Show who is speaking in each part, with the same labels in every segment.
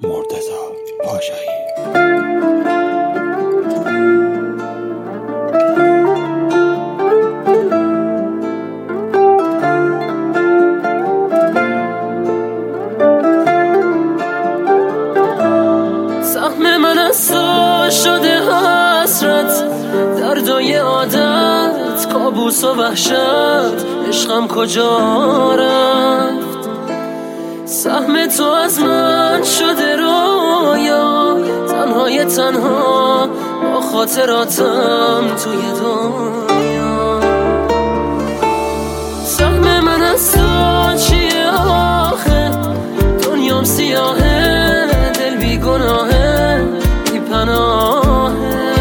Speaker 1: مرتضی پاشایی.
Speaker 2: سهم من از تو شده حسرت، دردای عادت، کابوس و وحشت، عشقم کجا رفت؟ سهم تو از من شده رویا، تنهای تنها با خاطراتم توی دنیا. سهم من از تو چیه آخه؟ دنیام سیاهه، دل بی گناهه، بی پناهه.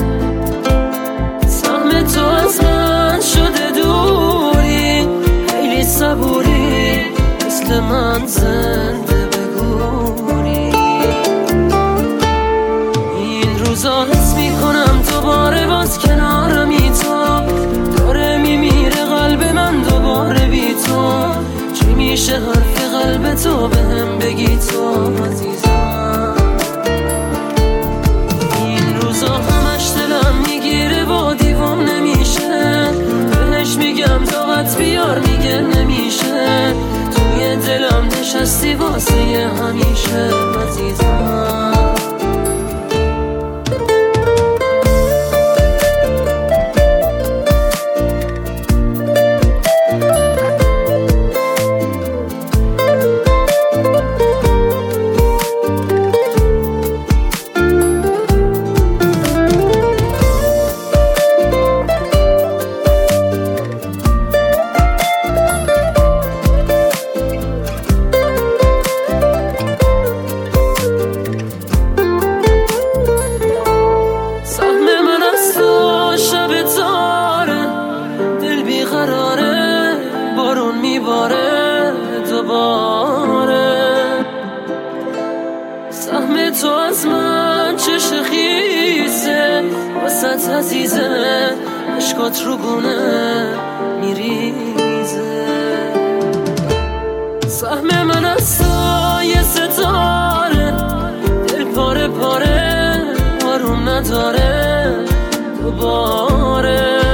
Speaker 2: سهم تو از من شده دوری، خیلی صبوری، مثل من زنده بگوری. این روزا حس میکنم دوباره باز کنارمی تو، داره میمیره قلب من دوباره بی تو. چی میشه حرف قلب تو بهم بگی تو عزیزم؟ این روزا همش دلم میگیره و دیوام نمیشه، بهش میگم طاقت بیار میگه نمیشه. توی دلم نشستی واسه همیشه عزیزم. بارون میباره دوباره، سهم تو از من چه خیزه، وسط عزیزه، عشقات رو گونه میریزه. سهم من از تو یه ستاره، دل پاره پاره، آروم نداره دوباره.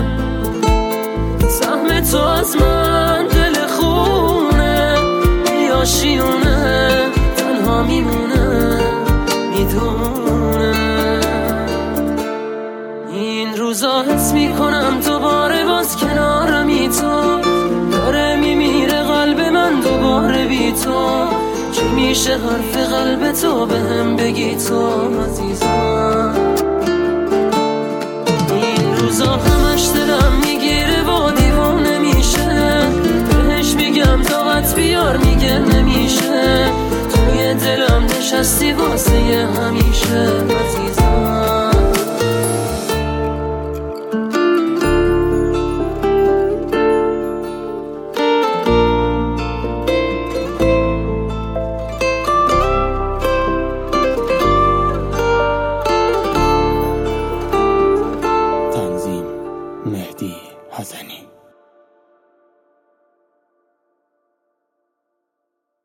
Speaker 2: سهم تو از من دل خونه، یا شیونه، تنها میمونه میدونه. این روزا حس میکنم دوباره باز کنارمی تو، داره میمیره قلب من دوباره بی تو. چی میشه حرف قلب تو بهم بگی تو عزیزم؟ این روزا همش دلم میگیره و دیوام نمیشه، بهش میگم طاقت بیار میگه نمیشه. توی دلم نشستی واسه همیشه.